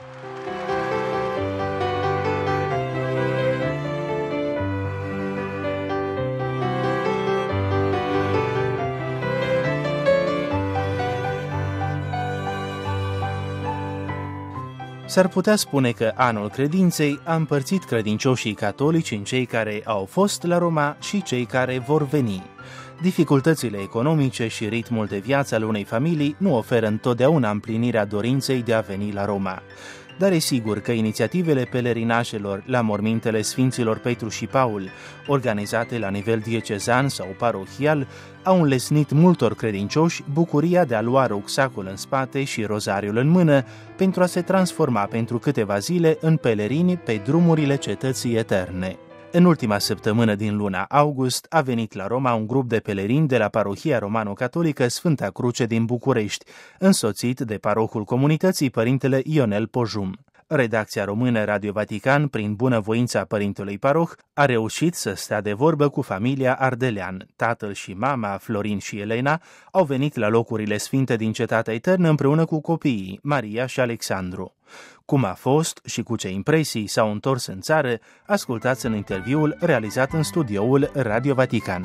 S-ar putea spune că anul credinței a împărțit credincioșii catolici în cei care au fost la Roma și cei care vor veni. Dificultățile economice și ritmul de viață al unei familii nu oferă întotdeauna împlinirea dorinței de a veni la Roma. Dar e sigur că inițiativele pelerinajelor la mormintele Sfinților Petru și Paul, organizate la nivel diecezan sau parohial, au înlesnit multor credincioși bucuria de a lua rucsacul în spate și rozariul în mână pentru a se transforma pentru câteva zile în pelerini pe drumurile cetății eterne. În ultima săptămână din luna august a venit la Roma un grup de pelerini de la parohia romano-catolică Sfânta Cruce din București, însoțit de parohul comunității părintele Ionel Pojum. Redacția română Radio Vatican, prin bunăvoința părintelui paroh, a reușit să stea de vorbă cu familia Ardelean. Tatăl și mama, Florin și Elena, au venit la locurile sfinte din Cetatea Eternă împreună cu copiii, Maria și Alexandru. Cum a fost și cu ce impresii s-au întors în țară, ascultați în interviul realizat în studioul Radio Vatican.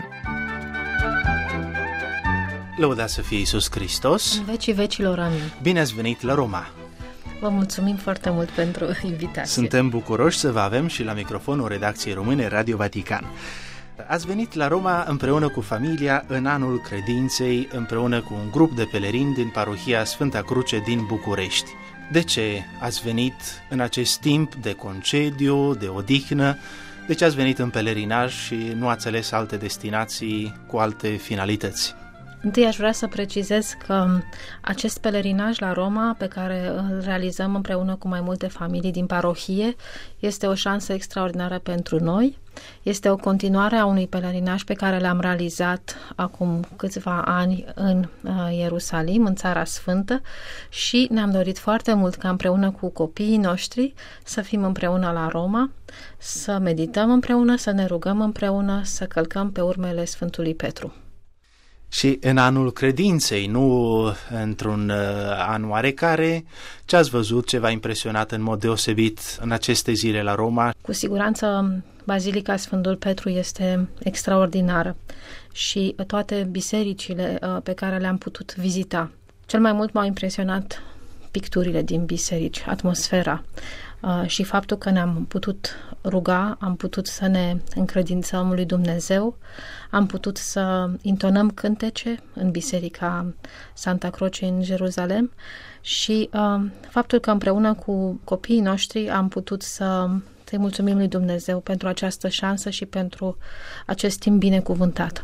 Lăudați să fie Iisus Hristos! În vecii vecilor, amin! Bine ați venit la Roma! Vă mulțumim foarte mult pentru invitație! Suntem bucuroși să vă avem și la microfonul redacției române Radio Vatican. Ați venit la Roma împreună cu familia în anul credinței, împreună cu un grup de pelerini din parohia Sfânta Cruce din București. De ce ați venit în acest timp de concediu, de odihnă? De ce ați venit în pelerinaj și nu ați ales alte destinații cu alte finalități? Întâi aș vrea să precizez că acest pelerinaj la Roma, pe care îl realizăm împreună cu mai multe familii din parohie, este o șansă extraordinară pentru noi. Este o continuare a unui pelerinaj pe care l-am realizat acum câțiva ani în Ierusalim, în Țara Sfântă, și ne-am dorit foarte mult ca împreună cu copiii noștri să fim împreună la Roma, să medităm împreună, să ne rugăm împreună, să călcăm pe urmele Sfântului Petru. Și în anul credinței, nu într-un an oarecare, ce ați văzut, ce v-a impresionat în mod deosebit în aceste zile la Roma? Cu siguranță Bazilica Sfântul Petru este extraordinară și toate bisericile pe care le-am putut vizita. Cel mai mult m-au impresionat picturile din biserici, atmosfera și faptul că ne-am putut ruga, am putut să ne încredințăm lui Dumnezeu, am putut să intonăm cântece în Biserica Santa Croce în Jerusalem și faptul că împreună cu copiii noștri am putut să-i mulțumim lui Dumnezeu pentru această șansă și pentru acest timp binecuvântat.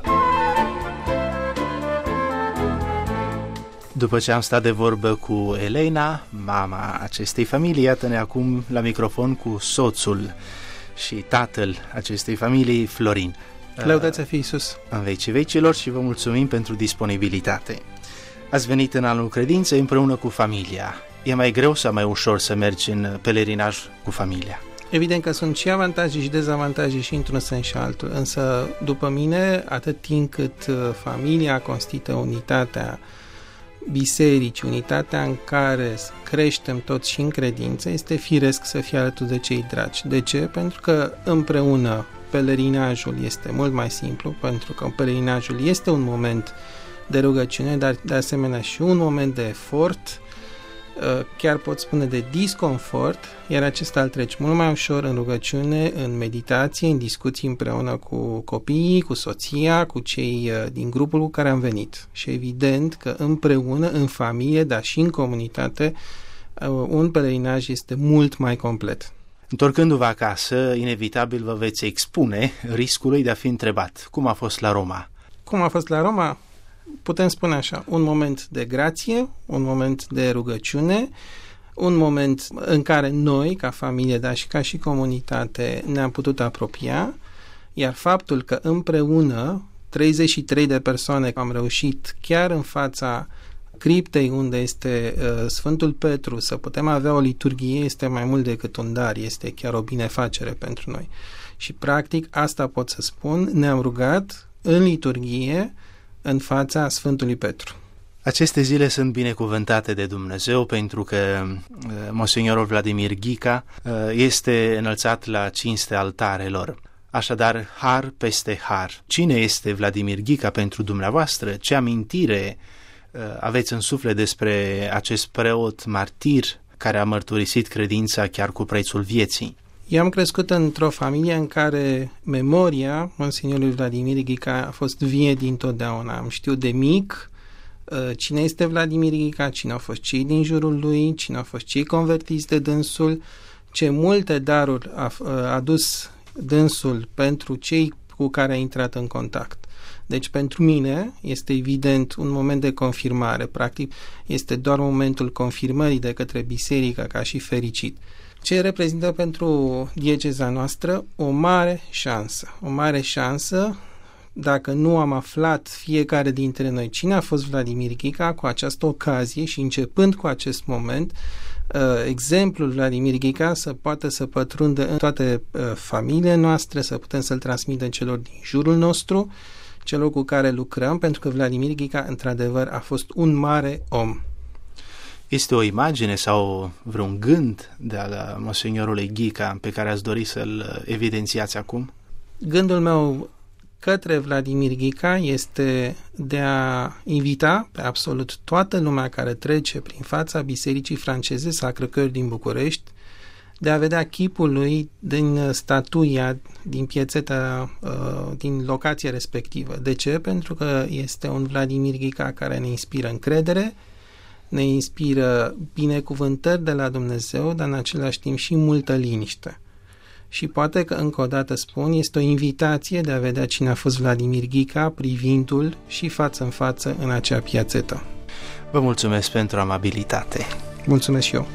După ce am stat de vorbă cu Elena, mama acestei familii, iată-ne acum la microfon cu soțul și tatăl acestei familii, Florin. Lăudați să fie Iisus! În vecii vecilor și vă mulțumim pentru disponibilitate. Ați venit în anul credinței împreună cu familia. E mai greu sau mai ușor să mergi în pelerinaj cu familia? Evident că sunt și avantaje și dezavantaje și într-un sens și altul, însă după mine, atât timp cât familia constituie unitatea bisericii, unitatea în care creștem toți și în credință, este firesc să fie alături de cei dragi. De ce? Pentru că împreună pelerinajul este mult mai simplu, pentru că pelerinajul este un moment de rugăciune, dar de asemenea și un moment de efort, chiar pot spune de disconfort, iar acesta îl treci mult mai ușor în rugăciune, în meditație, în discuții împreună cu copiii, cu soția, cu cei din grupul cu care am venit. Și evident că împreună, în familie, dar și în comunitate, un pelerinaj este mult mai complet. Întorcându-vă acasă, inevitabil vă veți expune riscului de a fi întrebat. Cum a fost la Roma? Cum a fost la Roma? Putem spune așa, un moment de grație, un moment de rugăciune, un moment în care noi, ca familie, dar și ca și comunitate, ne-am putut apropia, iar faptul că împreună 33 de persoane am reușit chiar în fața criptei unde este Sfântul Petru să putem avea o liturghie este mai mult decât un dar, este chiar o binefacere pentru noi. Și practic asta pot să spun, ne-am rugat în liturghie în fața Sfântului Petru. Aceste zile sunt binecuvântate de Dumnezeu pentru că Monsignorul Vladimir Ghica este înălțat la cinste altarelor. Așadar, har peste har. Cine este Vladimir Ghica pentru dumneavoastră? Ce amintire aveți în suflet despre acest preot martir care a mărturisit credința chiar cu prețul vieții? Eu am crescut într-o familie în care memoria Monsignorului Vladimir Ghica a fost vie dintotdeauna. Am știut de mic cine este Vladimir Ghica, cine au fost cei din jurul lui, cine au fost cei convertiți de dânsul, ce multe daruri a adus dânsul pentru cei cu care a intrat în contact. Deci pentru mine este evident un moment de confirmare, practic este doar momentul confirmării de către biserică ca și fericit. Ce reprezintă pentru dieceza noastră o mare șansă, dacă nu am aflat fiecare dintre noi cine a fost Vladimir Ghica, cu această ocazie și începând cu acest moment, exemplul Vladimir Ghica să poată să pătrundă în toate familiile noastre, să putem să-l transmitem celor din jurul nostru, celor cu care lucrăm, pentru că Vladimir Ghica, într-adevăr, a fost un mare om. Este o imagine sau vreun gând de al Monsignorului Ghica pe care ați dori să-l evidențiați acum? Gândul meu către Vladimir Ghica este de a invita pe absolut toată lumea care trece prin fața Bisericii Franceze Sacré-Cœur din București, de a vedea chipul lui din statuia, din piețeta, din locația respectivă. De ce? Pentru că este un Vladimir Ghica care ne inspiră încredere, ne inspiră binecuvântări de la Dumnezeu, dar în același timp și multă liniște. Și poate că, încă o dată spun, este o invitație de a vedea cine a fost Vladimir Ghica, privindu-l și față în față în acea piațetă. Vă mulțumesc pentru amabilitate. Mulțumesc și eu.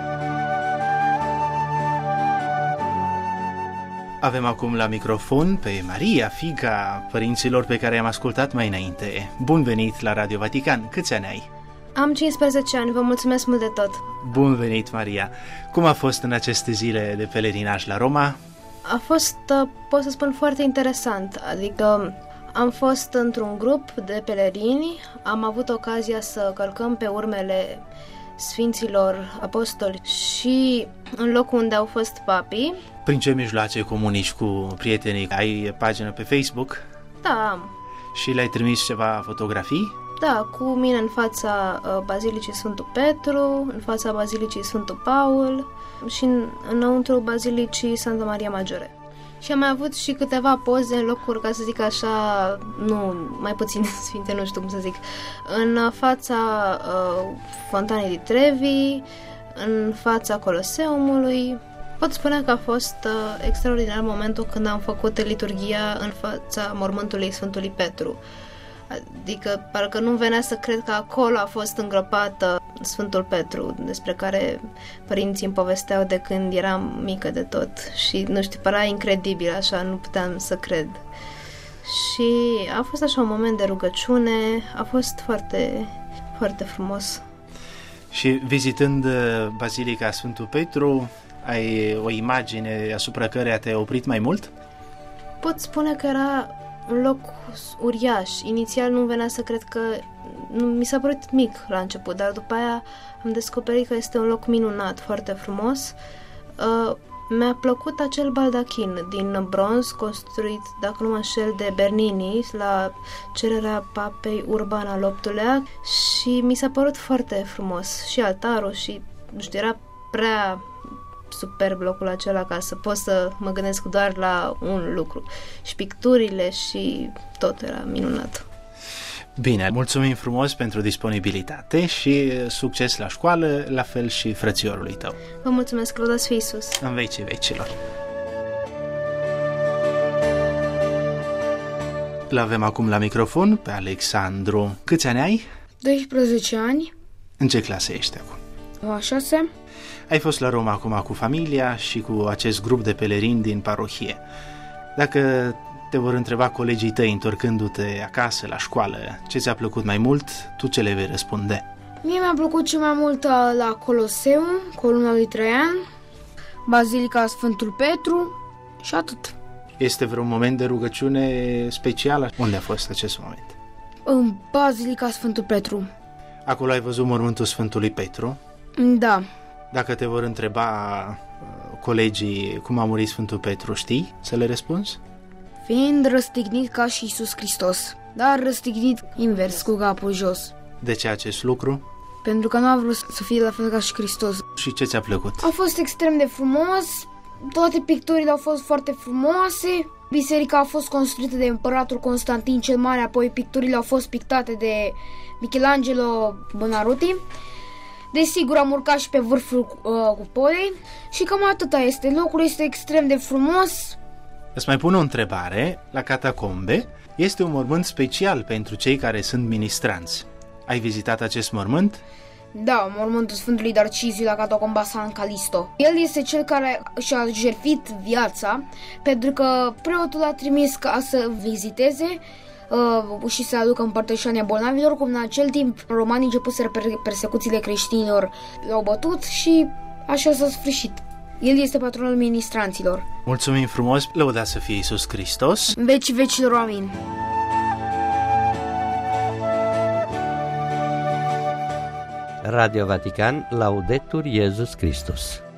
Avem acum la microfon pe Maria, fiica părinților pe care i-am ascultat mai înainte. Bun venit la Radio Vatican. Câți ani ai? Am 15 ani, vă mulțumesc mult de tot. Bun venit, Maria. Cum a fost în aceste zile de pelerinaj la Roma? A fost, pot să spun, foarte interesant. Adică am fost într-un grup de pelerini, am avut ocazia să călcăm pe urmele Sfinților Apostoli și în locul unde au fost papii. Prin ce mijloace comunici cu prietenii? Ai pagină pe Facebook? Da, am. Și le-ai trimis ceva fotografii? Da, cu mine în fața Bazilicii Sfântul Petru, în fața Bazilicii Sfântul Paul și înăuntru Bazilicii Santa Maria Maggiore. Și am mai avut și câteva poze în locuri, ca să zic așa, nu, mai puțin sfinte, nu știu cum să zic, în fața Fontanei di Trevi, în fața Coloseumului. Pot spune că a fost extraordinar momentul când am făcut liturghia în fața mormântului Sfântului Petru. Adică parcă nu venea să cred că acolo a fost îngropată Sfântul Petru, despre care părinții îmi povesteau de când eram mică de tot. Și nu știu, părea incredibil, așa, nu puteam să cred. Și a fost așa un moment de rugăciune, a fost foarte, foarte frumos. Și vizitând Bazilica Sfântul Petru, ai o imagine asupra căreia te-ai oprit mai mult? Pot spune că era un loc uriaș. Inițial nu venea să cred că... mi s-a părut mic la început, dar după aia am descoperit că este un loc minunat, foarte frumos. Mi-a plăcut acel baldachin din bronz construit, dacă nu mă înșel, de Bernini la cererea papei Urban al VIII-lea și mi s-a părut foarte frumos. Și altarul și, nu știu, era prea superb locul acela ca să pot să mă gândesc doar la un lucru. Și picturile și tot era minunat. Bine, mulțumim frumos pentru disponibilitate și succes la școală, la fel și frățiorului tău. Vă mulțumesc, lăudați fi Iisus. În vecii vecilor. L-avem acum la microfon pe Alexandru. Câți ani ai? 12 ani. În ce clasă ești acum? A 6. Ai fost la Roma acum cu familia și cu acest grup de pelerini din parohie. Dacă te vor întreba colegii tăi întorcându-te acasă la școală ce ți-a plăcut mai mult, tu ce le vei răspunde? Mie mi-a plăcut cel mai mult la Coloseum, Columna lui Traian, Bazilica Sfântul Petru și atât. Este vreun moment de rugăciune special? Unde a fost acest moment? În Bazilica Sfântul Petru. Acolo ai văzut mormântul Sfântului Petru. Da. Dacă te vor întreba colegii cum a murit Sfântul Petru, știi să le răspunzi? Fiind răstignit ca și Iisus Hristos, dar răstignit invers, cu capul jos. De ce acest lucru? Pentru că nu a vrut să fie la fel ca și Hristos. Și ce ți-a plăcut? A fost extrem de frumos, toate picturile au fost foarte frumoase, biserica a fost construită de împăratul Constantin cel Mare, apoi picturile au fost pictate de Michelangelo Buonarroti. Desigur, am urcat și pe vârful cupolei și cam atâta este. Locul este extrem de frumos. Îți mai pun o întrebare. La catacombe este un mormânt special pentru cei care sunt ministranți. Ai vizitat acest mormânt? Da, mormântul Sfântului Darciziu la catacomba San Calisto. El este cel care și-a jertfit viața, pentru că preotul a trimis ca să viziteze și să aducă împărtășania bolnavilor, cum în acel timp romanii începuseră persecuțiile creștinilor, l-au bătut și așa s-a sfârșit. El este patronul ministranților. Mulțumim frumos, lăudat să fie Iisus Hristos. În vecii vecilor, amin. Radio Vatican, Laudetur Jesus Christus.